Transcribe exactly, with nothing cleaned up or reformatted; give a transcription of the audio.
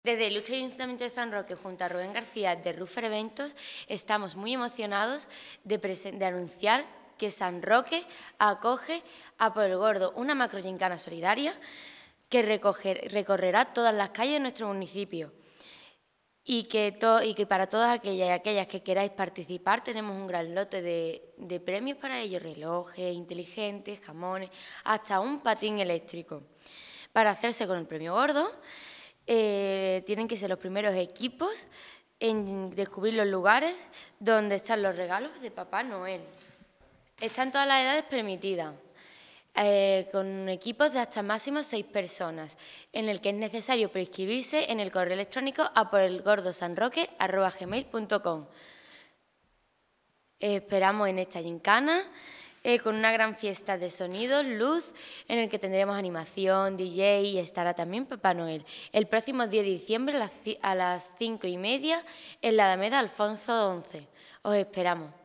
Desde el Ilustre Ayuntamiento de San Roque, junto a Rubén García de Ruffer Eventos, estamos muy emocionados de, de anunciar que San Roque acoge a Por el Gordo, una macrogincana solidaria que recoger, recorrerá todas las calles de nuestro municipio. Y que, to, y que para todas aquellas y aquellas que queráis participar tenemos un gran lote de, de premios para ellos, relojes inteligentes, jamones, hasta un patín eléctrico. Para hacerse con el premio gordo, eh, tienen que ser los primeros equipos en descubrir los lugares donde están los regalos de Papá Noel. Están todas las edades permitidas. Eh, con equipos de hasta máximo seis personas, en el que es necesario prescribirse en el correo electrónico a porelgordosanroque arroba gmail punto com. Eh, esperamos en esta gincana eh, con una gran fiesta de sonidos, luz, en el que tendremos animación, D J y estará también Papá Noel. El próximo diez de diciembre a las cinco y media en la Alameda Alfonso once. Os esperamos.